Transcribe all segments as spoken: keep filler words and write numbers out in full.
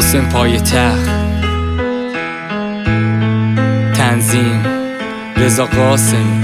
حسین پای تخت، تنظیم رضا قاسمی.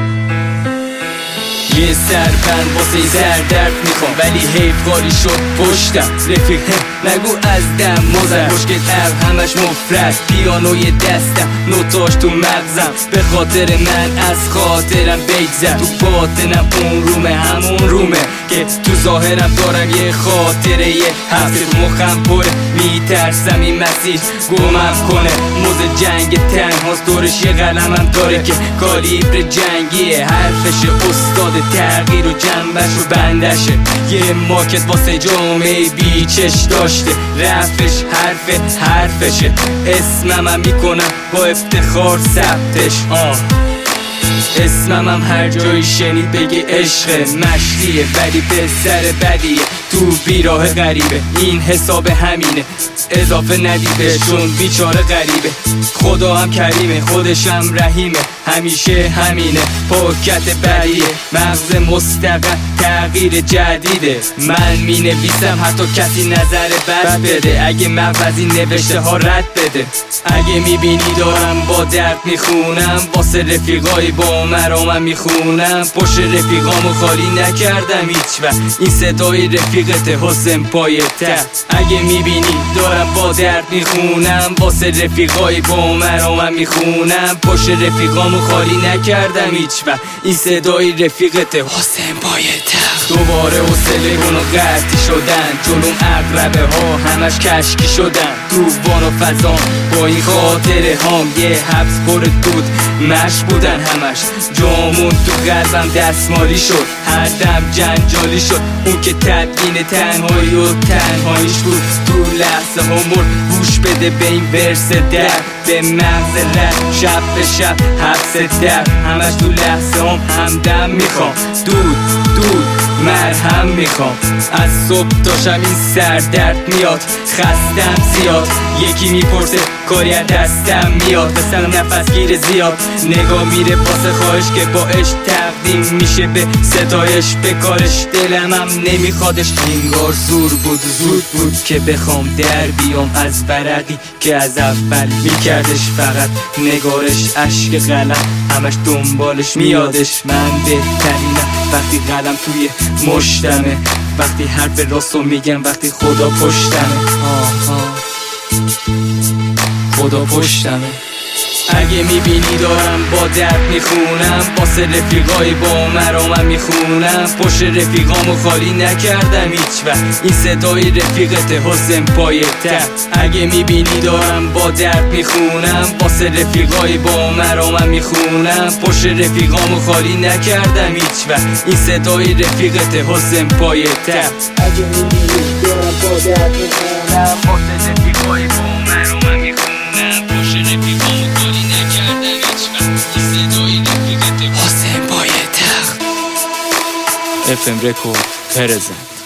یه سربند واسه سر درد میخوام، ولی حیف کاری شد پشتم. رفیق نگو از دم مزر، مشکل عقل همش مفرد، پیانوی دستم نوتاش تو مغزم. به خاطر من از خاطرم بگذر، تو باطنم اون رومه همون رومه که تو ظاهرم دارم یه خاطره یه هفته. تو مخم پره میترسم این مسیر گمم کنه. موز جنگ تنهاست، دورش یه قلمم داره که کالیبر جنگیه. حرفش استاد تغییر و جنبش و بندشه. یه ماکت واسه جامعه بیچش داشته، رفش حرف حرفشه. اسمم هم میکنم با افتخار ثبتش. آه اسمم هم هر جایی شنید بگه عشقه. مشتیه ولی به سر بدیه، تو بیراه غریبه. این حساب همینه، اضافه ندیده چون بیچاره غریبه. خدا هم کریمه، خودش هم رحیمه. همیشه همینه، پاکت بدیه. مغز مستقل تغییر جدیده. من می نویسم حتی کسی نظر بد بده. اگه مغز از این نوشته ها رد بده. اگه می بینی دارم با درد می خونم، واسه رفیقای با مرامم می خونم. پشت رفیقامو خالی نکردم هیچ وقت. این صدای رفیقت حسین پای تخت. اگه می بینی دارم با درد می خونم، واسه رفیقای با مرامم می خونم. پشت رفیقامو خالی نکردم هیچ وقت. این صدای رفیقت حسین پای تخت. دوباره حوصله گون و قطعی شدن، جلوم اقربه ها همش کشکی شدن. توفان و فضان با این خاطره هام، یه حبس پر دود مش بودن همش. جامون تو قلبم دستمالی شد، هر دم جنجالی شد. اون که تبیین تنهایی و تنهاییش بود، تو لحظه ها مرد. گوش بده به این ورس در، به مغز رد. شب به شب حبس در، همش تو لحظه هم همدم میخوام. دود دود مرهم میخوام. از صبح تا شب این سر درد میاد، خستم زیاد. یکی میپرسه کاری از دستم میاد، مثلا نفس گیر زیاد. نگاه میره واسه خواهش که با عشق تقدیم میشه به ستایش. به کارش دلم هم نمیخوادش. انگار زور بود زود بود که بخوام در بیام از ورقی که از اول میکردش فقط نگارش. عشق قلم همش دنبالش میادش. من بهترینم وقتی قلم توی مشتمه، وقتی حرف راستو میگم، وقتی خدا پشتمه. آه آه خدا پشتمه. اگه میبینی دارم با درد میخونم، واسه رفیقای با مرامم میخونم. پشت رفیقامو خالی نکردم هیچ وقت. این صدای رفیقت حسین پای تخت. اگه میبینی دارم با درد میخونم، واسه رفیقای با مرامم میخونم. پشت رفیقامو خالی نکردم هیچ وقت. این صدای رفیقت حسین پای تخت. اگه میبینی دارم با درد میخونم، واسه رفیقای با مرامم میخونم. پشت رفیقامو خالی نکردم هیچ وقت. این صدای رفیقت حسین پای تخت. اف ام رکورد پرزنت.